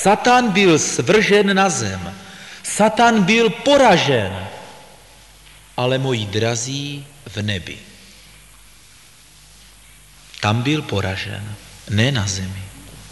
Satan byl svržen na zem. Satan byl poražen. Ale moji drazí, v nebi. Tam byl poražen, ne na zemi.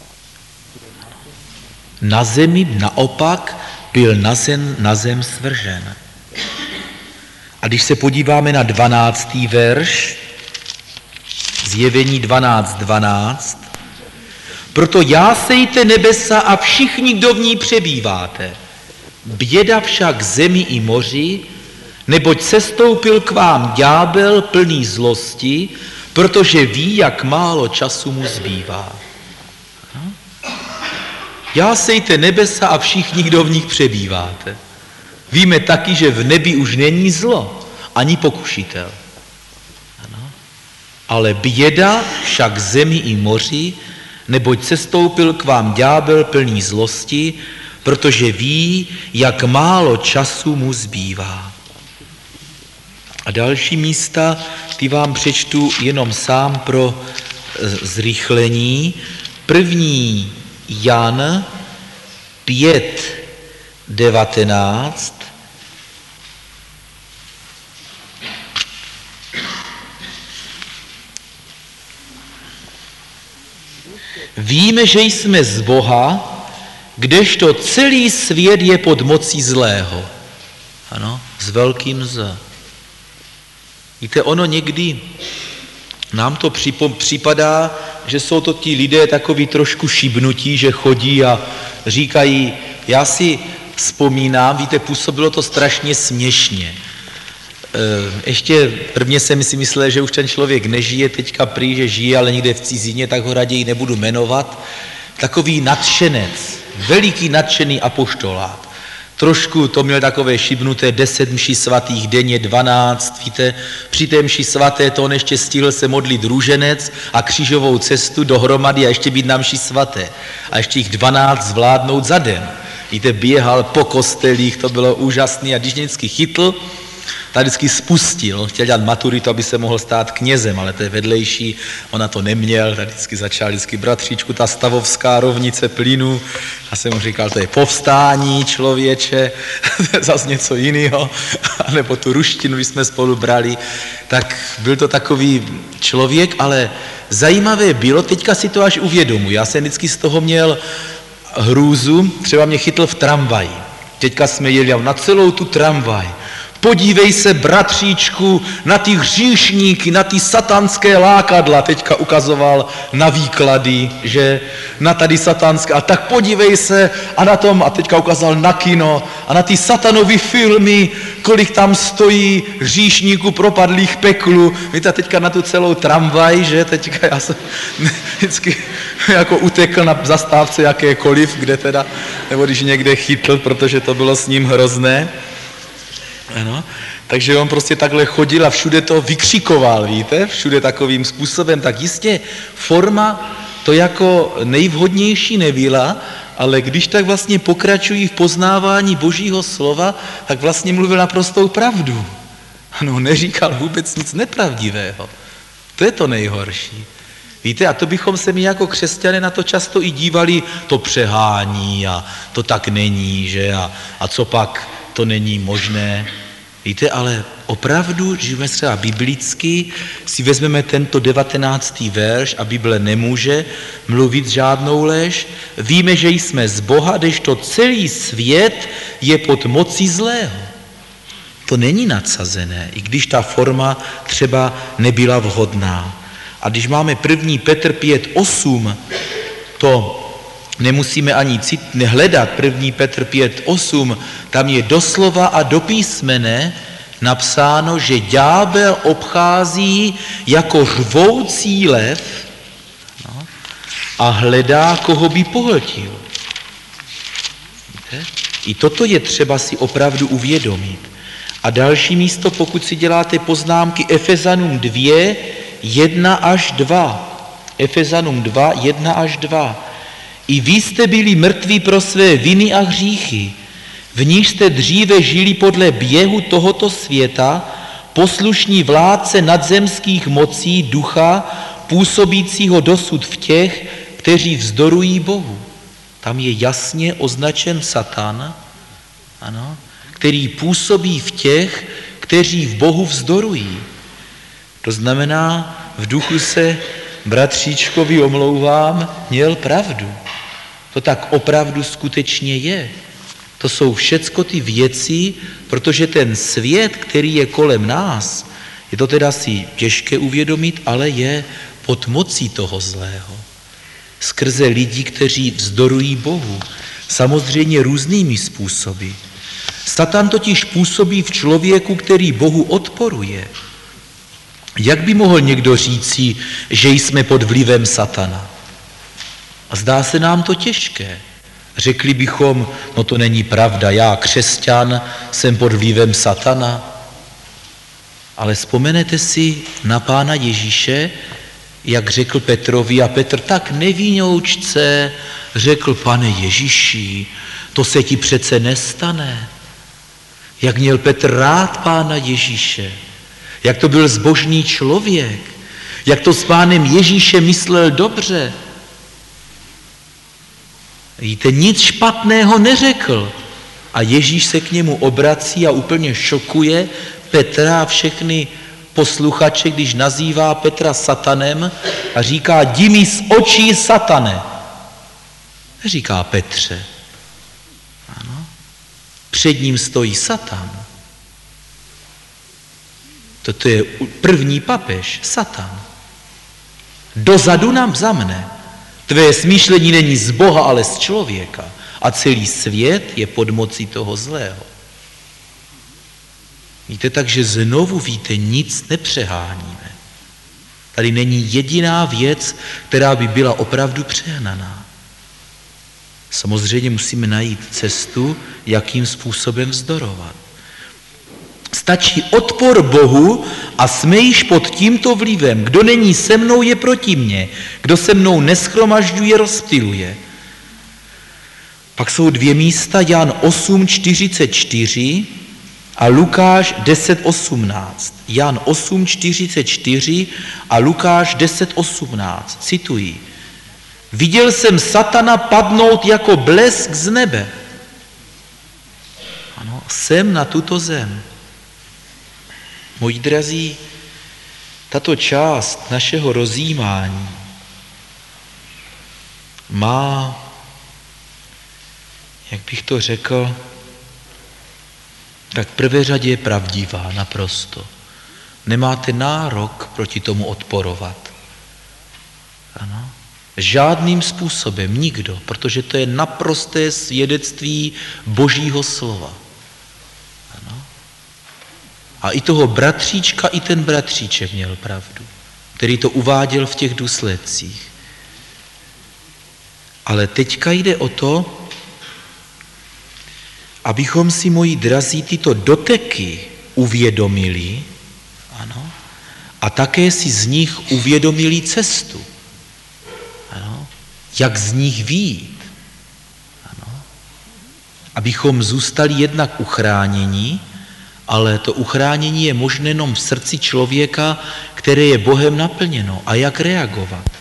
Na zemi naopak byl na zem svržen. A když se podíváme na 12. verš, Zjevení 12:12, proto jásejte nebesa a všichni, kdo v ní přebýváte. Běda však zemi i moři, neboť sestoupil k vám ďábel plný zlosti, protože ví, jak málo času mu zbývá. Jásejte nebesa a všichni, kdo v nich přebýváte. Víme taky, že v nebi už není zlo, ani pokušitel. Ano. Ale běda však zemi i moři, neboť sestoupil k vám ďábel plný zlosti, protože ví, jak málo času mu zbývá. A další místa, ty vám přečtu jenom sám pro zrychlení. 1. Jan 5:19. Víme, že jsme z Boha, kdežto celý svět je pod mocí zlého. Ano, s velkým Z. Víte, ono někdy nám to připadá, že jsou to ti lidé takový trošku šibnutí, že chodí a říkají, já si vzpomínám, víte, působilo to strašně směšně. Ještě prvně jsem si myslel, že už ten člověk nežije, teďka prý, že žije, ale někde v cizině, tak ho raději nebudu jmenovat. Takový nadšenec, veliký nadšený apoštolát. Trošku to měl takové šibnuté 10 mší svatých denně, 12, víte, při té mši svaté to on ještě stihl se modlit růženec a křížovou cestu dohromady a ještě být na mši svaté. A ještě jich 12 zvládnout za den. Víte, běhal po kostelích, to bylo úžasný a když mě vždycky chytl, tak vždycky spustil. On chtěl dělat maturitu, aby se mohl stát knězem, ale to je vedlejší, ona to neměl, tak vždycky začal bratříčku, ta stavovská rovnice plynu. Já jsem mu říkal, to je povstání, člověče, zas něco jiného, nebo tu ruštinu, když jsme spolu brali. Tak byl to takový člověk, ale zajímavé bylo, teďka si to až uvědomuji. Já jsem vždycky z toho měl hrůzu, třeba mě chytl v tramvaji. Teďka jsme jeli na celou tu tramvaj. Podívej se, bratříčku, na ty hříšníky, na ty satanské lákadla, teďka ukazoval na výklady, že na tady satanské, a tak podívej se a na tom, a teďka ukázal na kino, a na ty satanové filmy, kolik tam stojí hříšníků propadlých peklu, víte, teďka na tu celou tramvaj, že teďka já jsem vždycky jako utekl na zastávce jakékoliv, kde teda, nebo když někde chytl, protože to bylo s ním hrozné. Ano, takže on prostě takhle chodil a všude to vykřikoval, víte, všude takovým způsobem, tak jistě forma to jako nejvhodnější nebyla, ale když tak vlastně pokračují v poznávání Božího slova, tak vlastně mluvil naprostou pravdu. Ano, neříkal vůbec nic nepravdivého. To je to nejhorší. Víte, a to bychom se my jako křesťané na to často i dívali, to přehání a to tak není, že a co pak to není možné. Víte, ale opravdu žijeme třeba biblicky, si vezmeme tento 19. verš a Bible nemůže mluvit žádnou lež. Víme, že jsme z Boha, kdežto celý svět je pod mocí zlého. To není nadsazené, i když ta forma třeba nebyla vhodná. A když máme 1. Petr 5:8, to nemusíme ani hledat, 1. Petr 5:8, tam je doslova a do písmene napsáno, že ďábel obchází jako řvoucí lev a hledá, koho by pohltil. Víte? I toto je třeba si opravdu uvědomit. A další místo, pokud si děláte poznámky, Efezanům 2, 1-2. Efezanům 2, 1-2. I vy jste byli mrtví pro své viny a hříchy, v níž jste dříve žili podle běhu tohoto světa, poslušní vládce nadzemských mocí ducha, působícího dosud v těch, kteří vzdorují Bohu. Tam je jasně označen Satan, ano, který působí v těch, kteří v Bohu vzdorují. To znamená, v duchu se bratříčkovi omlouvám, měl pravdu. To tak opravdu skutečně je. To jsou všecko ty věci, protože ten svět, který je kolem nás, je to teda si těžké uvědomit, ale je pod mocí toho zlého. Skrze lidi, kteří vzdorují Bohu. Samozřejmě různými způsoby. Satan totiž působí v člověku, který Bohu odporuje. Jak by mohl někdo říci, že jsme pod vlivem Satana? A zdá se nám to těžké. Řekli bychom, no to není pravda, já křesťan jsem pod vlivem Satana. Ale vzpomenete si na Pána Ježíše, jak řekl Petrovi, a Petr tak nevinoučce řekl, Pane Ježíši, to se ti přece nestane. Jak měl Petr rád Pána Ježíše, jak to byl zbožný člověk, jak to s Pánem Ježíšem myslel dobře. Víte, nic špatného neřekl. A Ježíš se k němu obrací a úplně šokuje Petra a všechny posluchače, když nazývá Petra satanem a říká, jdi mi z očí, satane. Říká Petře. Ano. Před ním stojí Satan. Toto je první papež, Satan. Dozadu nám za mne. Tvé smýšlení není z Boha, ale z člověka. A celý svět je pod mocí toho zlého. Víte, takže znovu víte, nic nepřeháníme. Tady není jediná věc, která by byla opravdu přehnaná. Samozřejmě musíme najít cestu, jakým způsobem vzdorovat. Stačí odpor Bohu a jsme již pod tímto vlivem. Kdo není se mnou, je proti mně. Kdo se mnou neschromažďuje, rozptyluje. Pak jsou dvě místa, Jan 8:44 a Lukáš 10:18. Jan 8:44 a Lukáš 10:18. Cituji. Viděl jsem Satana padnout jako blesk z nebe. Ano, sem na tuto zem. Moji drazí, tato část našeho rozjímání má, jak bych to řekl, tak v prvé řadě je pravdivá naprosto. Nemáte nárok proti tomu odporovat. Ano. Žádným způsobem, nikdo, protože to je naprosté svědectví Božího slova. Ano. A i toho bratříčka, i ten bratříček měl pravdu, který to uváděl v těch důsledcích. Ale teďka jde o to, abychom si, moji drazí, tyto doteky uvědomili, ano, a také si z nich uvědomili cestu. Ano, jak z nich vyjít. Ano, abychom zůstali jednak uchráněni, ale to uchránění je možné jenom v srdci člověka, které je Bohem naplněno. A jak reagovat?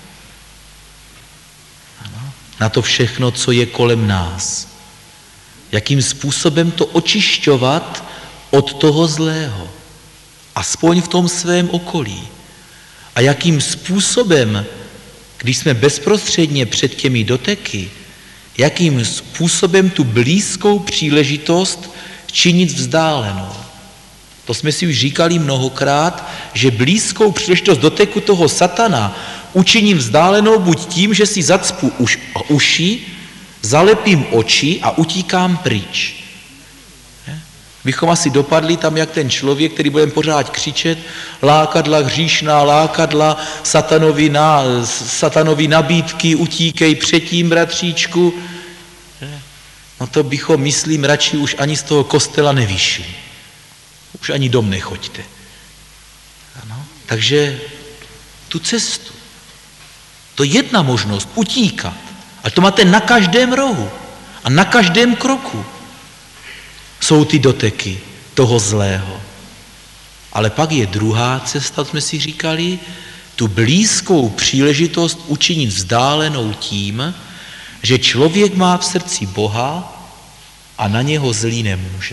Ano, na to všechno, co je kolem nás. Jakým způsobem to očišťovat od toho zlého. Aspoň v tom svém okolí. A jakým způsobem, když jsme bezprostředně před těmi doteky, jakým způsobem tu blízkou příležitost činit vzdálenou. To jsme si už říkali mnohokrát, že blízkou příležitost doteku toho satana učiním vzdálenou buď tím, že si zacpu uši, zalepím oči a utíkám pryč. Bychom asi dopadli tam, jak ten člověk, který budeme pořád křičet, lákadla hříšná, lákadla satanovi nabídky, utíkej předtím, bratříčku. No to bychom, myslím, radši už ani z toho kostela nevyšli. Už ani dom nechoďte. Ano? Takže tu cestu. To je jedna možnost, utíkat. A to máte na každém rohu a na každém kroku. Jsou ty doteky toho zlého. Ale pak je druhá cesta, jsme si říkali, tu blízkou příležitost učinit vzdálenou tím, že člověk má v srdci Boha a na něho zlý nemůže.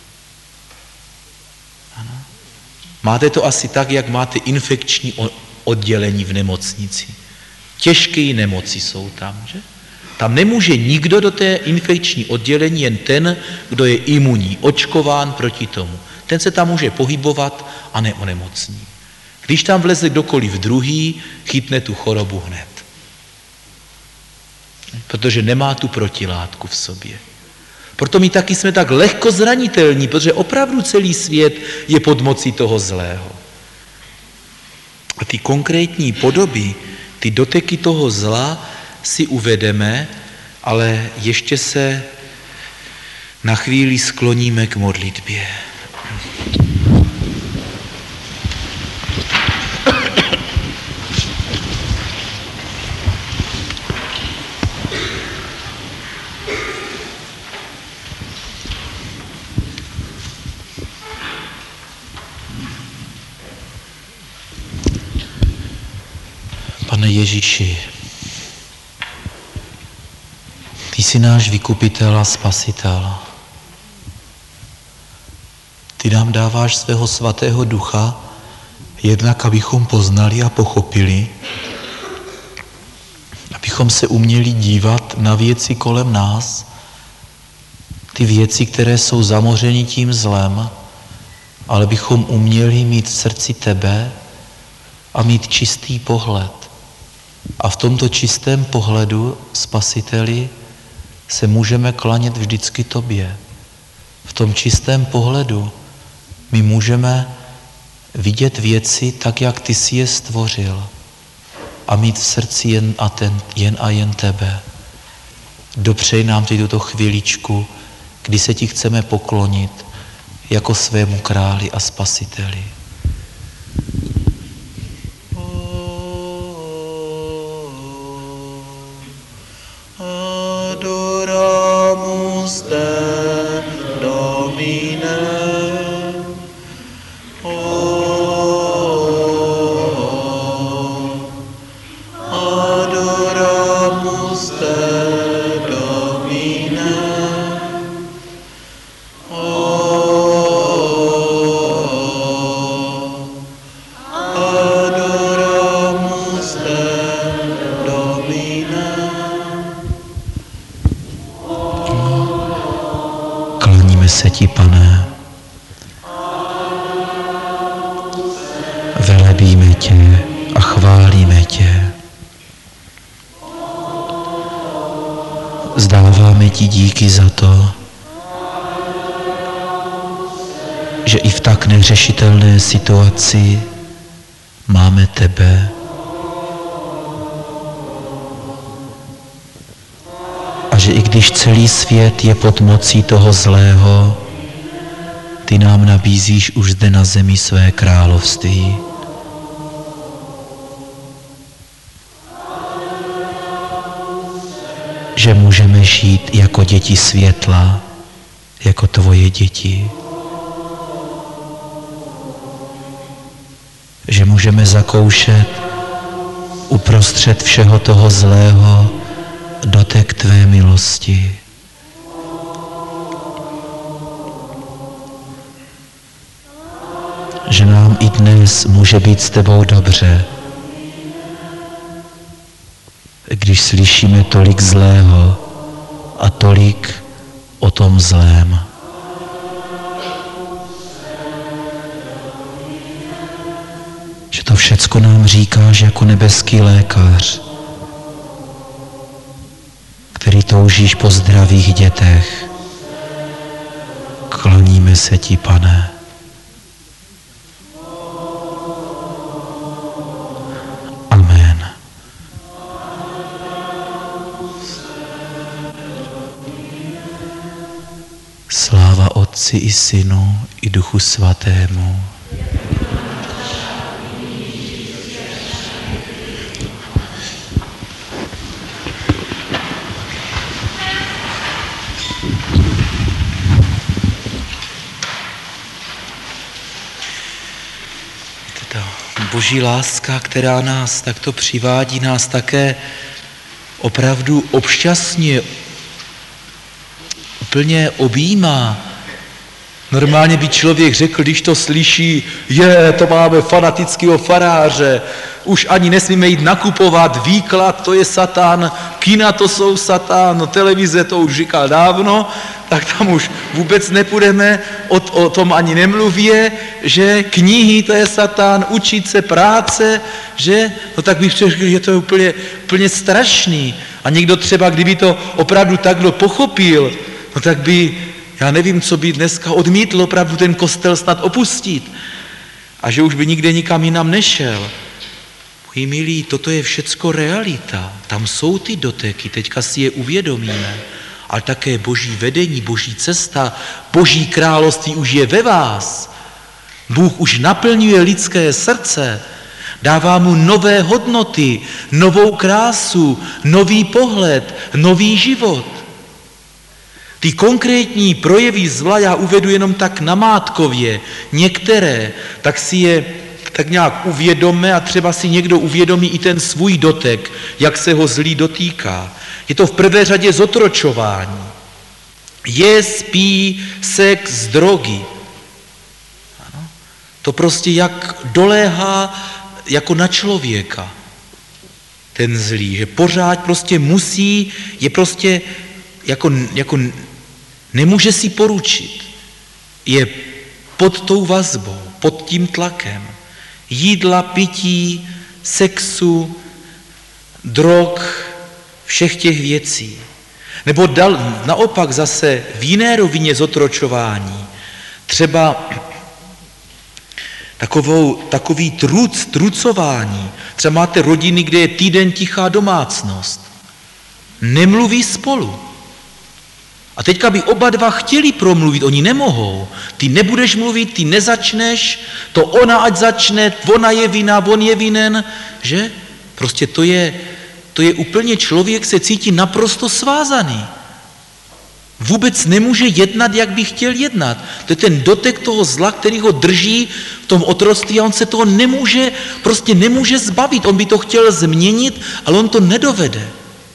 Ano. Máte to asi tak, jak máte infekční oddělení v nemocnici. Těžké nemoci jsou tam, že? Tam nemůže nikdo do té infekční oddělení, jen ten, kdo je imunní, očkován proti tomu. Ten se tam může pohybovat a neonemocní. Když tam vleze kdokoliv druhý, chytne tu chorobu hned. Protože nemá tu protilátku v sobě. Proto my taky jsme tak lehko zranitelní, protože opravdu celý svět je pod mocí toho zlého. A ty konkrétní podoby, ty doteky toho zla si uvedeme, ale ještě se na chvíli skloníme k modlitbě. Pane Ježíši, ty jsi náš vykupitel a spasitel. Ty nám dáváš svého svatého ducha, jednak abychom poznali a pochopili, abychom se uměli dívat na věci kolem nás, ty věci, které jsou zamořeny tím zlem, ale bychom uměli mít v srdci tebe a mít čistý pohled. A v tomto čistém pohledu, Spasiteli, se můžeme klanět vždycky tobě. V tom čistém pohledu my můžeme vidět věci tak, jak ty jsi je stvořil a mít v srdci jen a jen tebe. Dopřej nám teď tuto chviličku, kdy se ti chceme poklonit jako svému králi a Spasiteli. Adoramus te, Domine. Adoramus te, Domine. Adoramus te, Domine. Klaníme se ti, Pane. Velebíme tě a chválíme tě. Zdáváme ti díky za to, že i v tak neřešitelné situaci máme tebe. A že i když celý svět je pod mocí toho zlého, ty nám nabízíš už zde na zemi své království. Že můžeme žít jako děti světla, jako tvoje děti. Že můžeme zakoušet uprostřed všeho toho zlého dotek tvé milosti. Že nám i dnes může být s tebou dobře, když slyšíme tolik zlého a tolik o tom zlém. Že to všecko nám říkáš jako nebeský lékař, který toužíš po zdravých dětech. Kloníme se ti, Pane. Amen. Sláva Otci i Synu i Duchu Svatému. Boží láska, která nás takto přivádí, nás také opravdu obšťastně úplně objímá. Normálně by člověk řekl, když to slyší, to máme fanatického faráře, už ani nesmíme jít nakupovat, výklad, to je Satan, kina, to jsou Satan, televize, to už říkal dávno, tak tam už vůbec nepůjdeme, o tom ani nemluví, že knihy, to je Satan, učit se, práce, že? No tak bych řekl, že to je úplně strašný. A někdo třeba, kdyby to opravdu takhle pochopil, no tak by, já nevím, co by dneska odmítl opravdu ten kostel snad opustit. A že už by nikde nikam jinam nešel. Moji milí, toto je všecko realita. Tam jsou ty doteky, teďka si je uvědomíme. Ale také boží vedení, boží cesta, boží království už je ve vás. Bůh už naplňuje lidské srdce, dává mu nové hodnoty, novou krásu, nový pohled, nový život. Ty konkrétní projevy zla já uvedu jenom tak namátkově, některé, tak si je tak nějak uvědomme a třeba si někdo uvědomí i ten svůj dotek, jak se ho zlý dotýká. Je to v prvé řadě zotročování. Pí, sex, drogy. Ano. To prostě jak doléhá jako na člověka. Ten zlý, že pořád prostě musí, je prostě jako nemůže si poručit. Je pod tou vazbou, pod tím tlakem. Jídla, pití, sexu, drog, všech těch věcí. Nebo naopak zase v jiné rovině zotročování. Třeba takový trucování. Třeba máte rodiny, kde je týden tichá domácnost. Nemluví spolu. A teďka by oba dva chtěli promluvit, oni nemohou. Ty nebudeš mluvit, ty nezačneš, to ona ať začne, ona je vinná, on je vinen, že? Prostě to je úplně, člověk se cítí naprosto svázaný. Vůbec nemůže jednat, jak by chtěl jednat. To je ten dotek toho zla, který ho drží v tom otroctví a on se toho nemůže zbavit. On by to chtěl změnit, ale on to nedovede.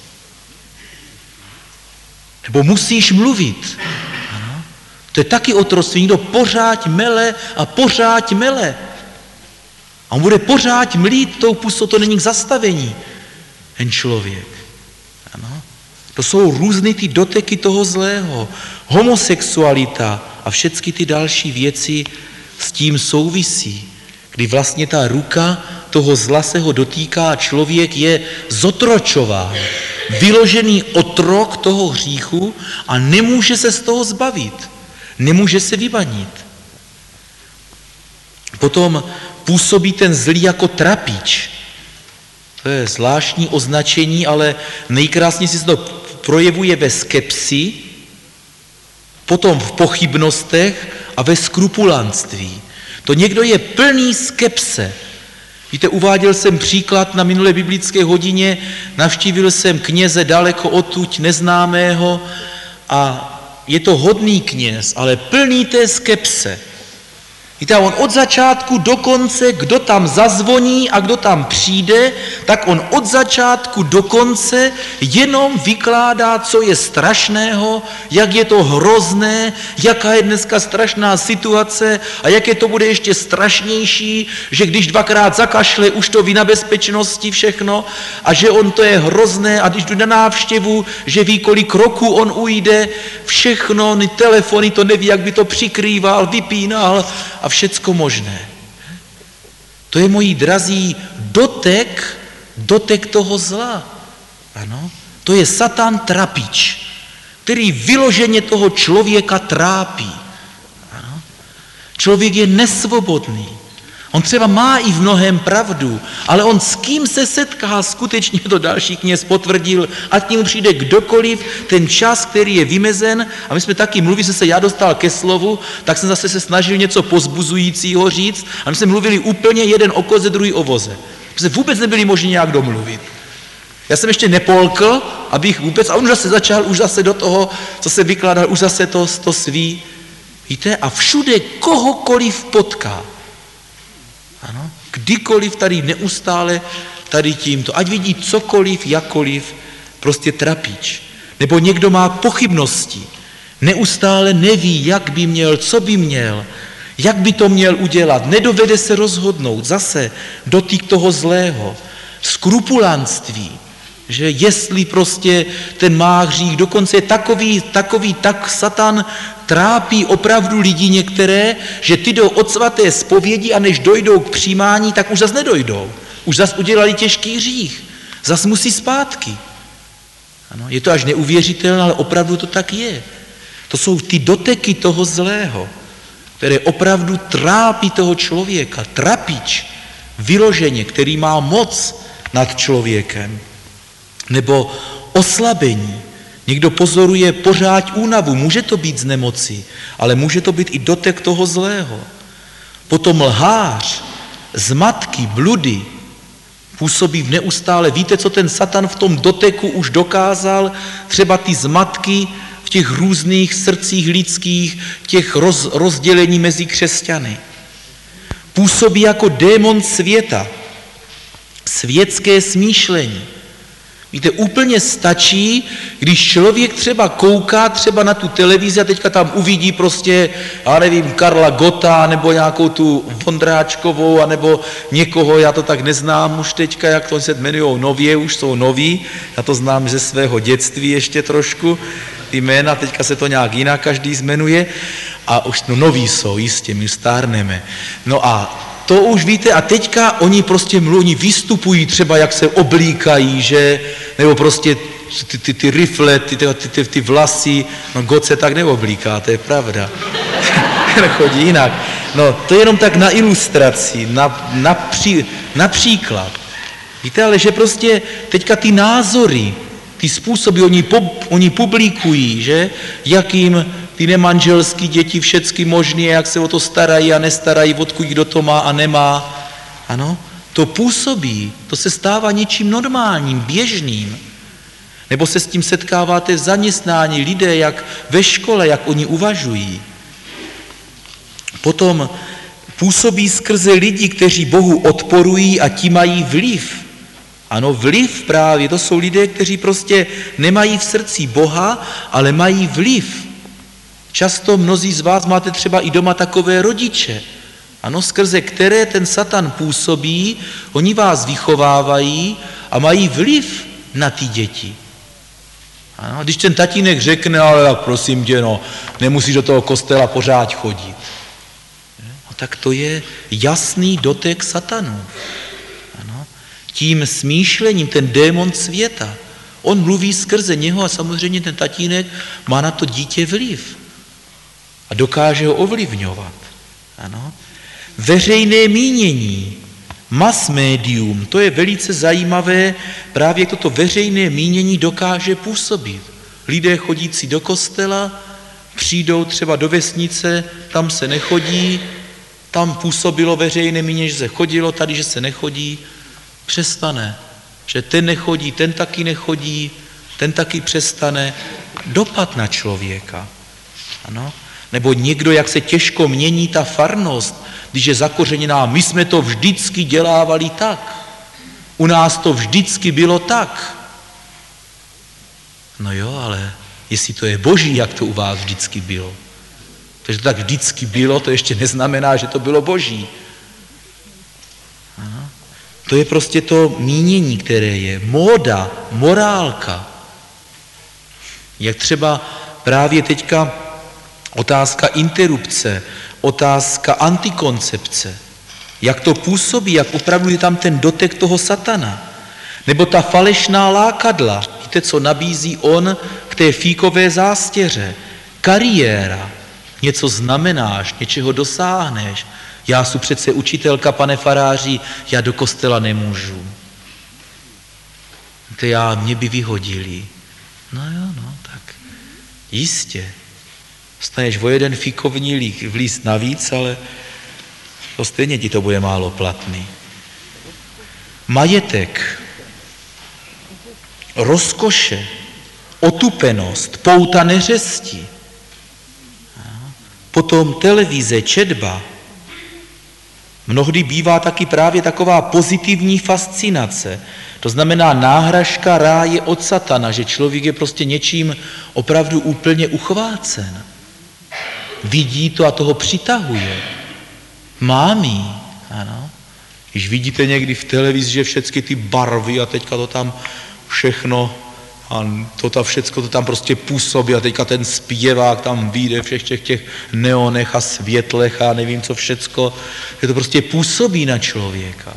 Nebo musíš mluvit. Ano. To je taky otroctví. Někdo pořád mele a pořád mele. A on bude pořád mlít tou pusou, to není k zastavení. Ten člověk. Ano. To jsou různé ty doteky toho zlého. Homosexualita a všechny ty další věci s tím souvisí. Kdy vlastně ta ruka toho zla se ho dotýká a člověk je zotročován. Vyložený otrok toho hříchu a nemůže se z toho zbavit. Nemůže se vymanit. Potom působí ten zlý jako trapič. To je zvláštní označení, ale nejkrásněji se to projevuje ve skepsi, potom v pochybnostech a ve skrupulantství. To někdo je plný skepse. Víte, uváděl jsem příklad na minulé biblické hodině, navštívil jsem kněze daleko odtud neznámého a je to hodný kněz, ale plný té skepse. Víte, on od začátku do konce, kdo tam zazvoní a kdo tam přijde, tak on od začátku do konce jenom vykládá, co je strašného, jak je to hrozné, jaká je dneska strašná situace a jaké to bude ještě strašnější, že když dvakrát zakašle, už to ví na bezpečnosti všechno a že on to je hrozné a když jdu na návštěvu, že ví, kolik roku on ujde, všechno, telefony, to neví, jak by to přikrýval, vypínal a všecko možné. To je, moji drazí, dotek toho zla. Ano? To je Satan trapič, který vyloženě toho člověka trápí. Ano? Člověk je nesvobodný. On třeba má i v mnohém pravdu, ale on s kým se setká, skutečně to další kněz potvrdil, ať k němu přijde kdokoliv, ten čas, který je vymezen, a my jsme taky mluvili, že se já dostal ke slovu, tak jsem zase se snažil něco pozbuzujícího říct a my jsme mluvili úplně jeden o koze, druhý o voze. My jsme vůbec nebyli možni nějak domluvit. Já jsem ještě nepolkl, abych vůbec, a on už zase začal, už zase do toho, co se vykládal, už zase to sví. Víte, a všude kohokoliv potká. Ano, kdykoliv tady neustále tady tímto, ať vidí cokoliv, jakkoliv, prostě trapič. Nebo někdo má pochybnosti, neustále neví, jak by měl, co by měl, jak by to měl udělat, nedovede se rozhodnout, zase dotyk toho zlého, skrupulánství, že jestli prostě ten má hřích, dokonce je takový, tak Satan trápí opravdu lidi některé, že ty jdou od svaté zpovědi a než dojdou k přijímání, tak už zas nedojdou. Už zas udělali těžký hřích. Zas musí zpátky. Ano, je to až neuvěřitelné, ale opravdu to tak je. To jsou ty doteky toho zlého, které opravdu trápí toho člověka. Trapič, vyloženě, který má moc nad člověkem. Nebo oslabení. Někdo pozoruje pořád únavu, může to být z nemoci, ale může to být i dotek toho zlého. Potom lhář, zmatky, bludy, působí v neustále. Víte, co ten Satan v tom doteku už dokázal? Třeba ty zmatky v těch různých srdcích lidských, těch rozdělení mezi křesťany. Působí jako démon světa, světské smýšlení. Víte, úplně stačí, když člověk třeba kouká třeba na tu televizi a teďka tam uvidí prostě, já nevím, Karla Gotta, nebo nějakou tu Vondráčkovou, anebo někoho, já to tak neznám už teďka, jak to se jmenujou nově, už jsou noví, já to znám ze svého dětství ještě trošku, ty jména, teďka se to nějak jinak každý zmenuje a už noví jsou, jistě, my stárneme. No a to už víte, a teďka oni prostě mluví, vystupují třeba, jak se oblíkají, že, nebo prostě ty rifle, ty vlasy, no God se tak neoblíká, to je pravda. Chodí jinak. No, to je jenom tak na ilustraci, na příklad. Víte, ale že prostě teďka ty názory, ty způsoby, oni publikují, že, jakým ty nemanželský děti všecky možné, jak se o to starají a nestarají, odkud kdo to má a nemá. Ano, to působí, to se stává něčím normálním, běžným. Nebo se s tím setkáváte v zaměstnání, lidé, jak ve škole, jak oni uvažují. Potom působí skrze lidi, kteří Bohu odporují a ti mají vliv. Ano, vliv právě, to jsou lidé, kteří prostě nemají v srdci Boha, ale mají vliv. Často mnozí z vás máte třeba i doma takové rodiče, ano, skrze které ten Satan působí, oni vás vychovávají a mají vliv na ty děti. Ano, když ten tatínek řekne, ale tak prosím tě, no, nemusíš do toho kostela pořád chodit. No, tak to je jasný dotek Satanu. Ano, tím smýšlením, ten démon světa, on mluví skrze něho a samozřejmě ten tatínek má na to dítě vliv. A dokáže ho ovlivňovat. Ano. Veřejné mínění, mass medium, to je velice zajímavé, právě toto veřejné mínění dokáže působit. Lidé chodící do kostela, přijdou třeba do vesnice, tam se nechodí, tam působilo veřejné mínění, že se chodilo, tady, že se nechodí, přestane. Že ten nechodí, ten taky nechodí, ten taky přestane. Dopad na člověka. Ano. Nebo někdo, jak se těžko mění ta farnost, když je zakořeněná, my jsme to vždycky dělávali tak. U nás to vždycky bylo tak. No jo, ale jestli to je boží, jak to u vás vždycky bylo. Takže to tak vždycky bylo, to ještě neznamená, že to bylo boží. Ano. To je prostě to mínění, které je. Móda, morálka. Jak třeba právě teďka otázka interrupce, otázka antikoncepce. Jak to působí, jak opravdu je tam ten dotek toho Satana. Nebo ta falešná lákadla. Víte, co nabízí on k té fíkové zástěře? Kariéra. Něco znamenáš, něčeho dosáhneš. Já jsem přece učitelka, pane faráři, já do kostela nemůžu. To mě by vyhodili. No jo, no, tak jistě. Staneš o jeden fíkovní líst navíc, ale to stejně ti to bude málo platný. Majetek, rozkoše, otupenost, pouta neřesti, potom televize, četba, Mnohdy bývá taky právě taková pozitivní fascinace. To znamená náhražka ráje od satana, že člověk je prostě něčím opravdu úplně uchvácen. Vidí to a toho přitahuje. Mámí, ano. Když vidíte někdy v televizi, že všechny ty barvy a teďka to tam všechno, a všecko to tam prostě působí a teďka ten zpěvák tam vyjde všech těch neonech a světlech a nevím co všecko, že to prostě působí na člověka.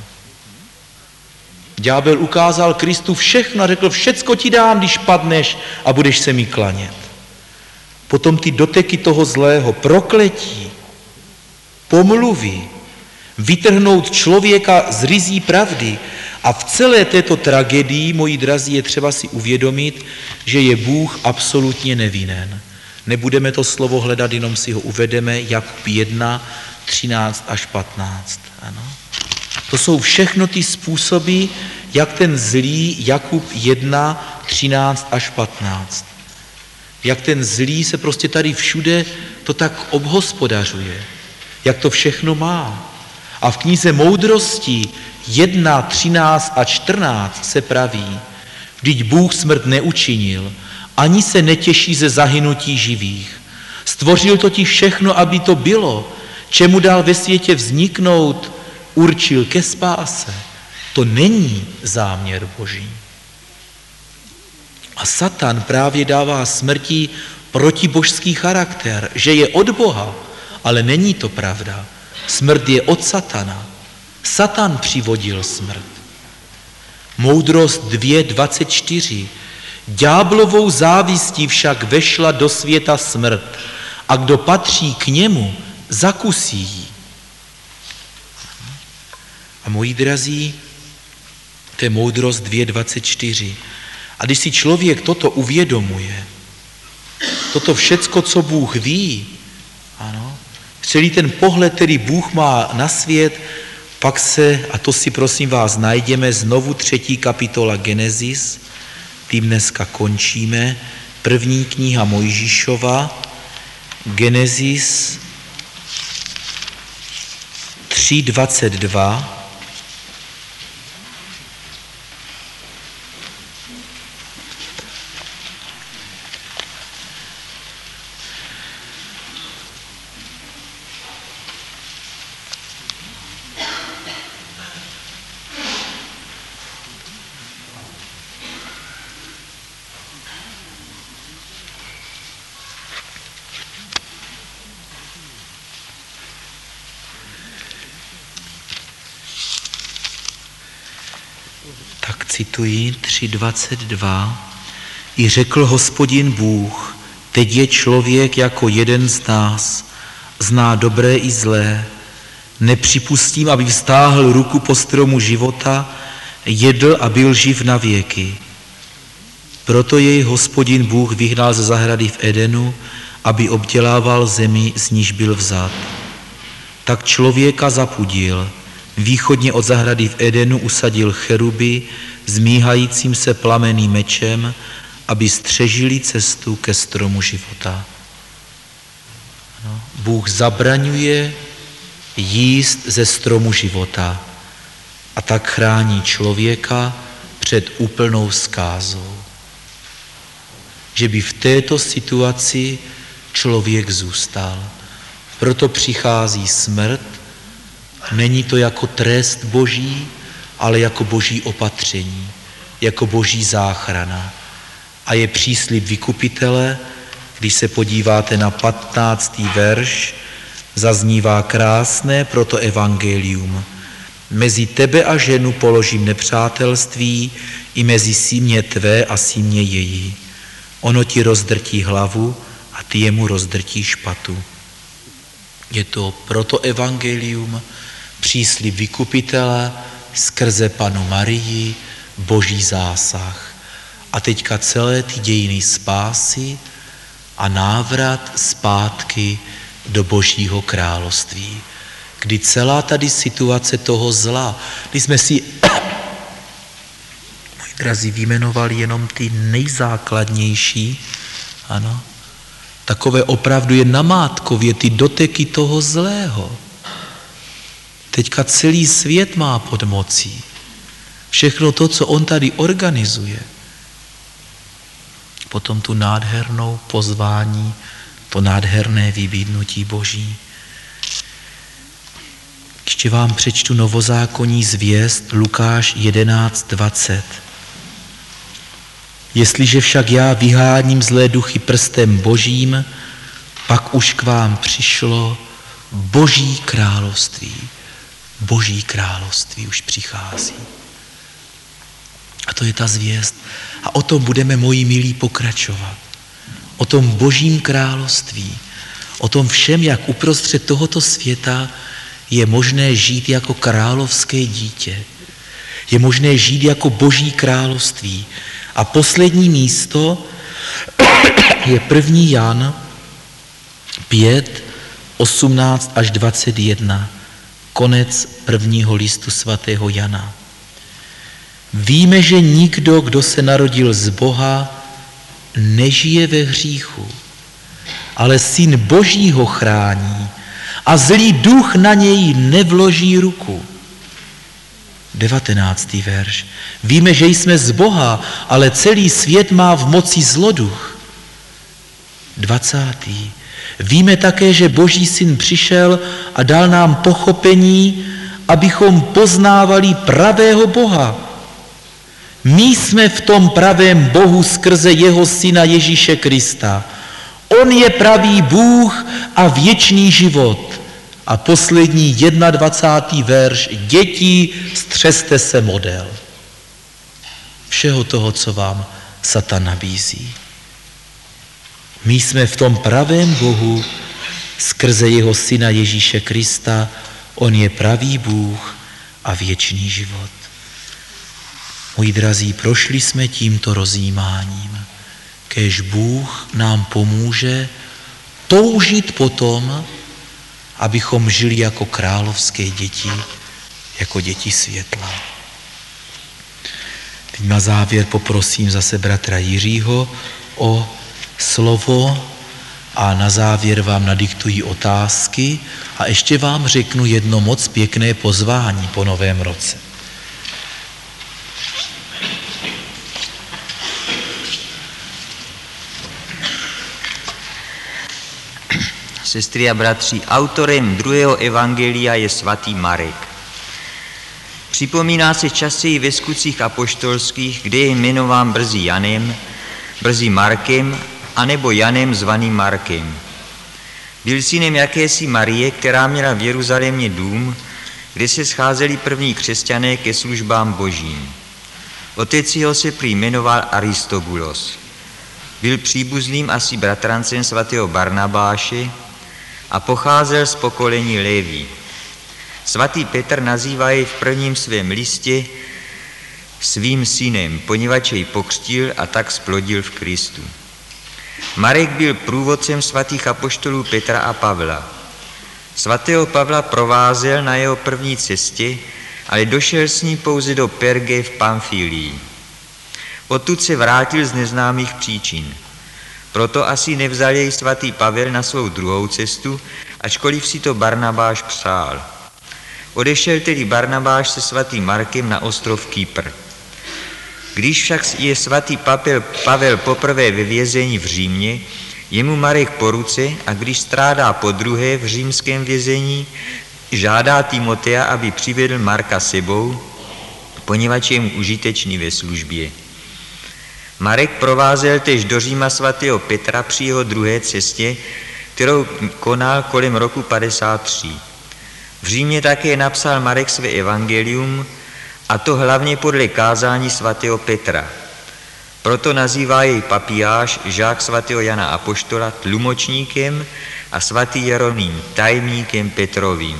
Ďábel ukázal Kristu všechno a řekl, všecko ti dám, když padneš a budeš se mi klanět. Potom ty doteky toho zlého, prokletí, pomluvy, vytrhnout člověka z ryzí pravdy. A v celé této tragédii, moji drazí, je třeba si uvědomit, že je Bůh absolutně nevinen. Nebudeme to slovo hledat, jenom si ho uvedeme, Jakub 1, 13 až 15. Ano. To jsou všechno ty způsoby, jak ten zlý Jakub 1, 13 až 15. Jak ten zlý se prostě tady všude to tak obhospodařuje. Jak to všechno má. A v knize Moudrosti 1, 13 a 14 se praví, vždyť Bůh smrt neučinil, ani se netěší ze zahynutí živých. Stvořil totiž všechno, aby to bylo, čemu dal ve světě vzniknout, určil ke spáse. To není záměr Boží. A Satan právě dává smrti protibožský charakter, že je od Boha, ale není to pravda. Smrt je od Satana. Satan přivodil smrt. Moudrost 2.24. Ďáblovou závistí však vešla do světa smrt a kdo patří k němu, zakusí ji. A moji drazí, to je Moudrost 2.24. A když si člověk toto uvědomuje, toto všecko, co Bůh ví, ano, celý ten pohled, který Bůh má na svět, pak se, a to si prosím vás najdeme, znovu 3. kapitola Genesis, tím dneska končíme, 1. kniha Mojžíšova, Genesis 3.22. Cituji 3.22. I řekl Hospodin Bůh, teď je člověk jako jeden z nás, zná dobré i zlé. Nepřipustím, aby vztáhl ruku po stromu života, jedl a byl živ na věky. Proto jej Hospodin Bůh vyhnal ze zahrady v Edenu, aby obdělával zemi, z níž byl vzat. Tak člověka zapudil, východně od zahrady v Edenu usadil cheruby s míhajícím se plamenným mečem, aby střežili cestu ke stromu života. No, Bůh zabraňuje jíst ze stromu života a tak chrání člověka před úplnou zkázou. Že by v této situaci člověk zůstal. Proto přichází smrt. Není to jako trest Boží, ale jako Boží opatření, jako Boží záchrana. A je příslib vykupitele, když se podíváte na 15. verš, zaznívá krásné proto evangelium. Mezi tebe a ženu položím nepřátelství i mezi símě tvé a símě její. Ono ti rozdrtí hlavu a ty jemu rozdrtíš patu. Je to proto evangelium, příslib vykupitele skrze Panu Marii, Boží zásah. A teďka celé ty dějiny spásy a návrat zpátky do Božího království. Kdy celá tady situace toho zla, kdy jsme si, moji drazí, vyjmenovali jenom ty nejzákladnější, ano, takové opravdu je namátkově ty doteky toho zlého. Teďka celý svět má pod mocí. Všechno to, co on tady organizuje. Potom tu nádhernou pozvání, to nádherné vybídnutí Boží. Ještě vám přečtu novozákonní zvěst Lukáš 11:20. Jestliže však já vyháním zlé duchy prstem Božím, pak už k vám přišlo Boží království. Boží království už přichází. A to je ta zvěst. A o tom budeme, moji milí, pokračovat. O tom Božím království. O tom všem, jak uprostřed tohoto světa je možné žít jako královské dítě. Je možné žít jako Boží království. A poslední místo je 1. Jan 5, 18 až 21. Konec prvního listu svatého Jana. Víme, že nikdo, kdo se narodil z Boha, nežije ve hříchu, ale Syn Božího chrání a zlý duch na něj nevloží ruku. 19. verš. Víme, že jsme z Boha, ale celý svět má v moci zloduch. 20. Víme také, že Boží Syn přišel a dal nám pochopení, abychom poznávali pravého Boha. My jsme v tom pravém Bohu skrze jeho Syna Ježíše Krista. On je pravý Bůh a věčný život. A poslední 21. verš. Děti, střeste se model všeho toho, co vám Satan nabízí. My jsme v tom pravém Bohu skrze jeho Syna Ježíše Krista. On je pravý Bůh a věčný život. Moji drazí, prošli jsme tímto rozjímáním, kéž Bůh nám pomůže toužit potom, abychom žili jako královské děti, jako děti světla. Teď na závěr poprosím zase bratra Jiřího o slovo a na závěr vám nadiktují otázky a ještě vám řeknu jedno moc pěkné pozvání po novém roce. Sestry a bratři, autorem druhého evangelia je svatý Marek. Připomíná se častěji ve skutcích apoštolských, kde je jmenován brzy Janem, brzy Markem, anebo Janem zvaným Markem. Byl synem jakési Marie, která měla v Jeruzalémě dům, kde se scházeli první křesťané ke službám božím. Otec jeho se prý jmenoval Aristobulos. Byl příbuzným asi bratrancem svatého Barnabáše a pocházel z pokolení Léví. Svatý Petr nazývá jej v prvním svém listě svým synem, poněvadž jej pokřtil a tak splodil v Kristu. Marek byl průvodcem svatých apoštolů Petra a Pavla. Svatého Pavla provázel na jeho první cestě, ale došel s ním pouze do Perge v Pamfílii. Odtud se vrátil z neznámých příčin. Proto asi nevzal jej svatý Pavel na svou druhou cestu, ačkoliv si to Barnabáš přál. Odešel tedy Barnabáš se svatým Markem na ostrov Kypr. Když však je svatý Pavel poprvé ve vězení v Římě, je mu Marek po ruce a když strádá podruhé v římském vězení, žádá Timotea, aby přivedl Marka sebou, poněvadž je mu užitečný ve službě. Marek provázel též do Říma svatého Petra při jeho druhé cestě, kterou konal kolem roku 53. V Římě také napsal Marek své evangelium, a to hlavně podle kázání svatého Petra. Proto nazývá jej Papiáš, žák svatého Jana Apoštola, tlumočníkem a svatý Jeroným tajemníkem Petrovým.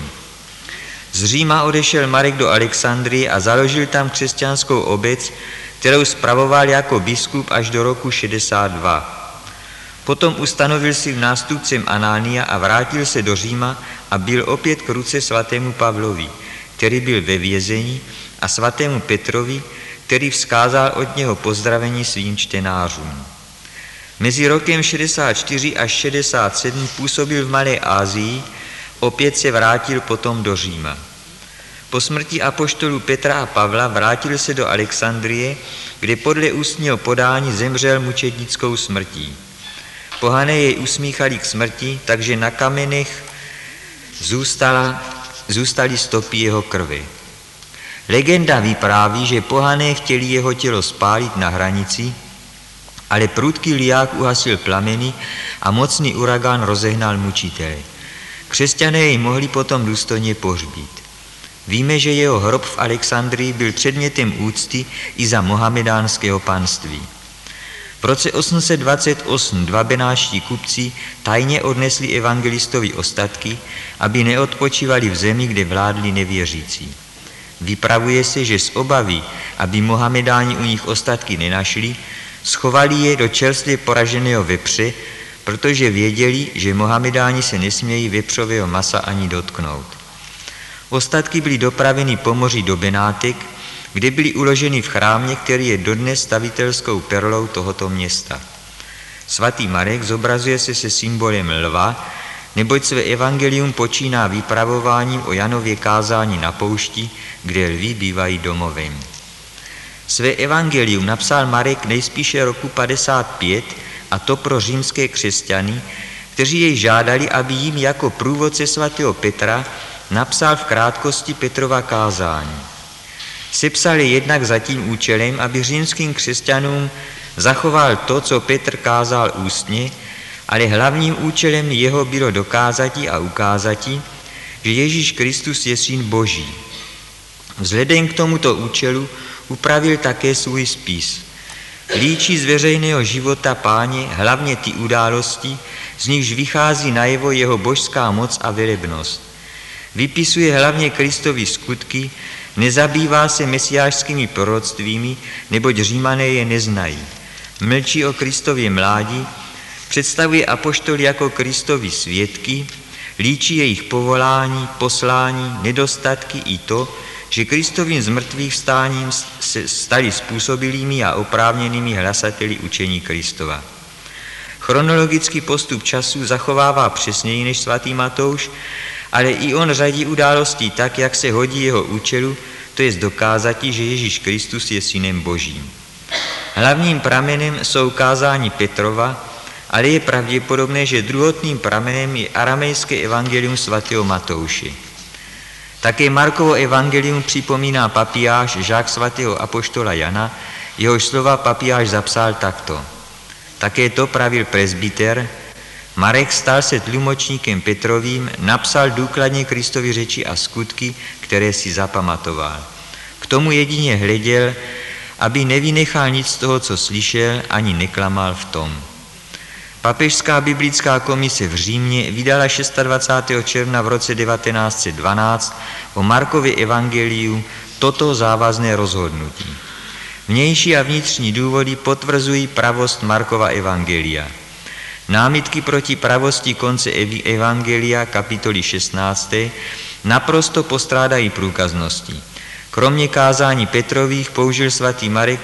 Z Říma odešel Marek do Alexandrie a založil tam křesťanskou obec, kterou spravoval jako biskup až do roku 62. Potom ustanovil si nástupcem Anánia a vrátil se do Říma a byl opět k ruce svatému Pavlovi, který byl ve vězení, a svatému Petrovi, který vzkázal od něho pozdravení svým čtenářům. Mezi rokem 64 až 67 působil v Malé Asii, opět se vrátil potom do Říma. Po smrti apoštolů Petra a Pavla vrátil se do Alexandrie, kde podle ústního podání zemřel mučednickou smrtí. Pohané jej usmíchali k smrti, takže na kamenech zůstaly stopy jeho krve. Legenda vypráví, že pohané chtěli jeho tělo spálit na hranici, ale prudký liják uhasil plameny a mocný uragán rozehnal mučitele. Křesťané jej mohli potom důstojně pohřbít. Víme, že jeho hrob v Alexandrii byl předmětem úcty i za mohamedánského panství. V roce 828 dva benáčtí kupci tajně odnesli evangelistovi ostatky, aby neodpočívali v zemi, kde vládli nevěřící. Vypravuje se, že z obavy, aby mohamedáni u nich ostatky nenašli, schovali je do čerstvě poraženého vepře, protože věděli, že mohamedáni se nesmějí vepřového masa ani dotknout. Ostatky byly dopraveny po moři do Benátek, kde byly uloženy v chrámě, který je dodnes stavitelskou perlou tohoto města. Svatý Marek zobrazuje se symbolem lva, neboť své evangelium počíná vypravováním o Janově kázání na poušti, kde lvi bývají domovem. Své evangelium napsal Marek nejspíše roku 55, a to pro římské křesťany, kteří jej žádali, aby jim jako průvodce svatého Petra napsal v krátkosti Petrova kázání. Sepsal je jednak za tím účelem, aby římským křesťanům zachoval to, co Petr kázal ústně, ale hlavním účelem jeho bylo dokázati a ukázati, že Ježíš Kristus je Syn Boží. Vzhledem k tomuto účelu upravil také svůj spis. Líčí z veřejného života Páně hlavně ty události, z nichž vychází najevo jeho božská moc a velebnost. Vypisuje hlavně Kristovy skutky, nezabývá se mesiášskými proroctvími, neboť Římané je neznají. Mlčí o Kristově mládí, představuje apoštoly jako Kristovi svědky, líčí jejich povolání, poslání, nedostatky i to, že Kristovým zmrtvých vstáním se stali způsobilými a oprávněnými hlasateli učení Kristova. Chronologický postup času zachovává přesněji než svatý Matouš, ale i on řadí událostí tak, jak se hodí jeho účelu, to je dokázati, že Ježíš Kristus je Synem Božím. Hlavním pramenem jsou kázání Petrova, ale je pravděpodobné, že druhotným pramenem je aramejské evangelium svatého Matouše. Také Markovo evangelium připomíná papiáš žák svatého apoštola Jana, jehož slova papiáš zapsal takto. Také to pravil presbyter, Marek stal se tlumočníkem Petrovým, napsal důkladně Kristovy řeči a skutky, které si zapamatoval. K tomu jedině hleděl, aby nevynechal nic z toho, co slyšel, ani neklamal v tom. Papežská biblická komise v Římě vydala 26. června v roce 1912 o Markově evangeliu toto závazné rozhodnutí. Vnější a vnitřní důvody potvrzují pravost Markova evangelia. Námitky proti pravosti konce evangelia kapitoly 16. naprosto postrádají průkazností. Kromě kázání Petrových použil svatý Marek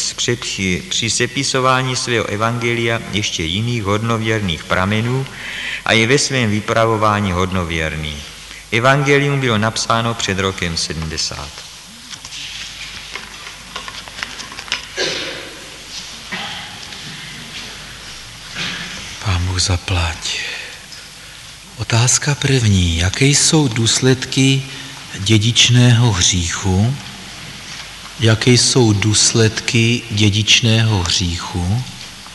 při sepisování svého evangelia ještě jiných hodnověrných pramenů a je ve svém vypravování hodnověrný. Evangelium bylo napsáno před rokem 70. Pán Bůh zaplať. Otázka první. Jaké jsou důsledky dědičného hříchu? Jaké jsou důsledky dědičného hříchu?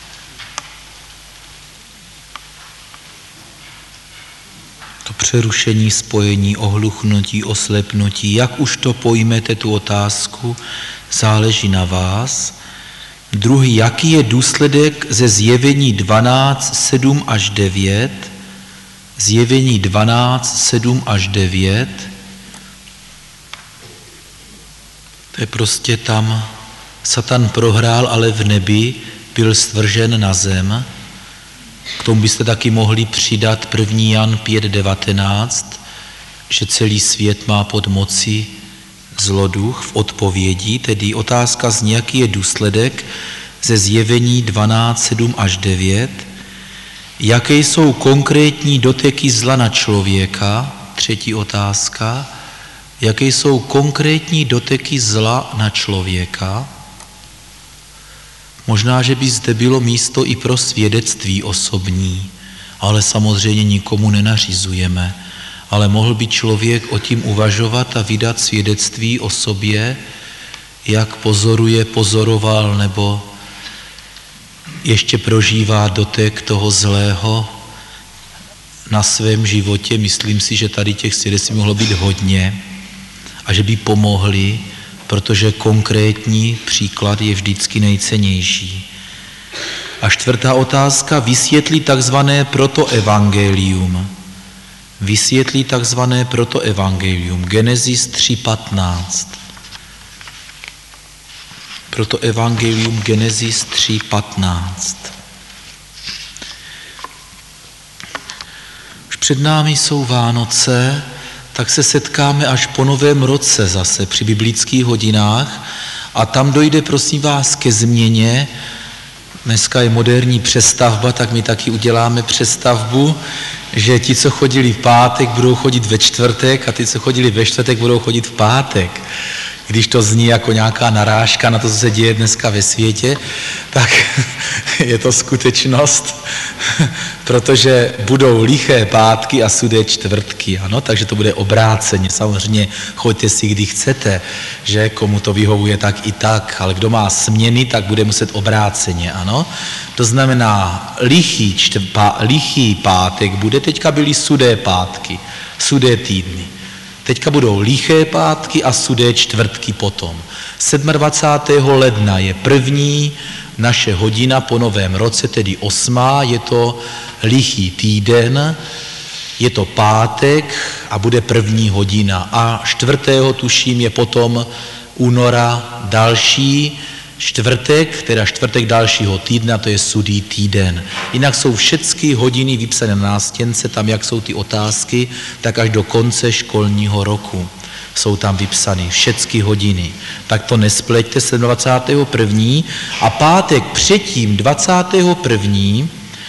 To přerušení, spojení, ohluchnutí, oslepnutí, jak už to pojmete tu otázku, záleží na vás. Druhý, jaký je důsledek ze Zjevení 12, 7 až 9? Zjevení 12, 7 až 9. To je prostě tam, Satan prohrál, ale v nebi byl svržen na zem. K tomu byste taky mohli přidat 1. Jan 5:19, že celý svět má pod moci zloduch v odpovědi, tedy otázka zní, jaký je důsledek ze Zjevení 12, 7 až 9, jaké jsou konkrétní doteky zla na člověka, třetí otázka, jaké jsou konkrétní doteky zla na člověka. Možná, že by zde bylo místo i pro svědectví osobní, ale samozřejmě nikomu nenařizujeme. Ale mohl by člověk o tím uvažovat a vydat svědectví o sobě, jak pozoruje, pozoroval nebo ještě prožívá dotek toho zlého na svém životě. Myslím si, že tady těch svědectví mohlo být hodně a že by pomohli, protože konkrétní příklad je vždycky nejcennější. A čtvrtá otázka, vysvětlí takzvané protoevangelium. Vysvětlí takzvané protoevangelium. Genesis 3.15. Protoevangelium Genesis 3.15. Už před námi jsou Vánoce, tak se setkáme až po Novém roce zase při biblických hodinách a tam dojde, prosím vás, ke změně. Dneska je moderní přestavba, tak my taky uděláme přestavbu, že ti, co chodili v pátek, budou chodit ve čtvrtek a ti, co chodili ve čtvrtek, budou chodit v pátek. Když to zní jako nějaká narážka na to, co se děje dneska ve světě, tak je to skutečnost, protože budou liché pátky a sudé čtvrtky, ano? Takže to bude obráceně. Samozřejmě choďte si, kdy chcete, že komu to vyhovuje, tak i tak, ale kdo má směny, tak bude muset obráceně, ano? To znamená, lichý pátek bude, teďka byly sudé pátky, sudé týdny. Teďka budou liché pátky a sudé čtvrtky potom. 27. ledna je první naše hodina po Novém roce, tedy 8. Je to lichý týden, je to pátek a bude první hodina. A 4. tuším je potom února další čtvrtek, teda čtvrtek dalšího týdna, to je sudý týden. Jinak jsou všechny hodiny vypsané na nástěnce, tam jak jsou ty otázky, tak až do konce školního roku jsou tam vypsané všechny hodiny. Tak to nespleťte 27. a pátek předtím 21.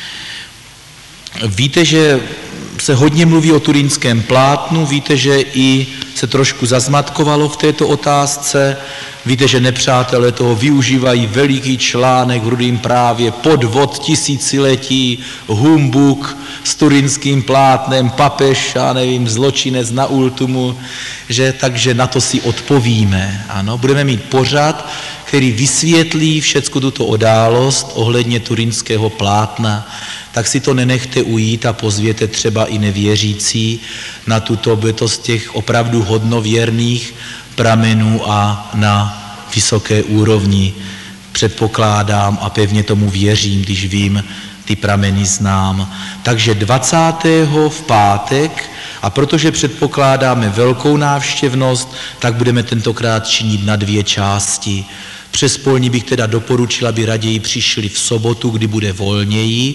Víte, že se hodně mluví o turínském plátnu, víte, že i se trošku zazmatkovalo v této otázce, víte, že nepřátelé toho využívají veliký článek v Rudým právě, podvod tisíciletí, humbuk s turínským plátnem, papež, já nevím, zločinec na ultimu, že takže na to si odpovíme. Ano, budeme mít pořad, který vysvětlí všecko tuto událost ohledně turínského plátna, tak si to nenechte ujít a pozvěte třeba i nevěřící na tuto, bude to z těch opravdu hodnověrných pramenů a na vysoké úrovni předpokládám a pevně tomu věřím, když vím, ty prameny znám. Takže 20. v pátek, a protože předpokládáme velkou návštěvnost, tak budeme tentokrát činit na 2 části. Přes polní bych teda doporučila, aby raději přišli v sobotu, kdy bude volněji,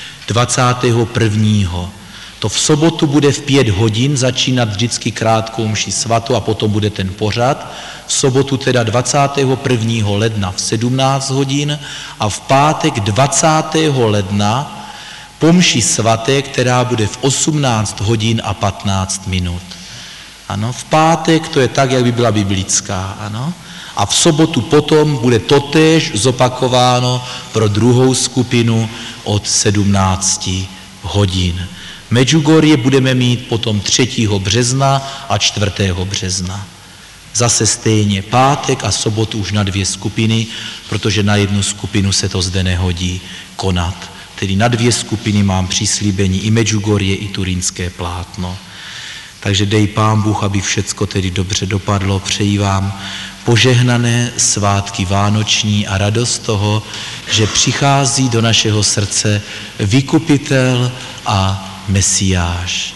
21. To v sobotu bude v 5 hodin začínat vždycky krátkou mši svatou a potom bude ten pořad. V sobotu teda 21. ledna v 17 hodin a v pátek 20. ledna po mši svaté, která bude v 18 hodin a 15 minut. Ano, v pátek to je tak, jak by byla biblická, ano. A v sobotu potom bude totéž zopakováno pro druhou skupinu od 17 hodin. Medjugorje budeme mít potom 3. března a 4. března. Zase stejně pátek a sobotu už na 2 skupiny, protože na 1 skupinu se to zde nehodí konat. Tedy na 2 skupiny mám přislíbení i Medjugorje, i turínské plátno. Takže dej Pán Bůh, aby všecko tedy dobře dopadlo. Přeji vám požehnané svátky vánoční a radost toho, že přichází do našeho srdce vykupitel a Mesiáš.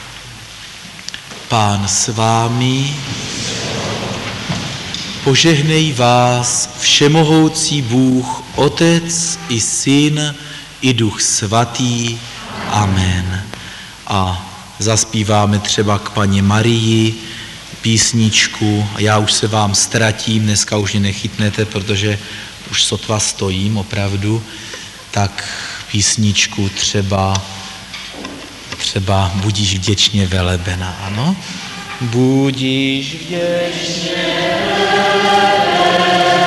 Pán s vámi, požehnej vás všemohoucí Bůh, Otec i Syn i Duch Svatý. Amen. A zaspíváme třeba k Panně Marii písničku. Já už se vám ztratím, dneska už mě nechytnete, protože už sotva stojím opravdu. Tak písničku třeba Budíš vděčně velebena, ano? Budíš vděčně.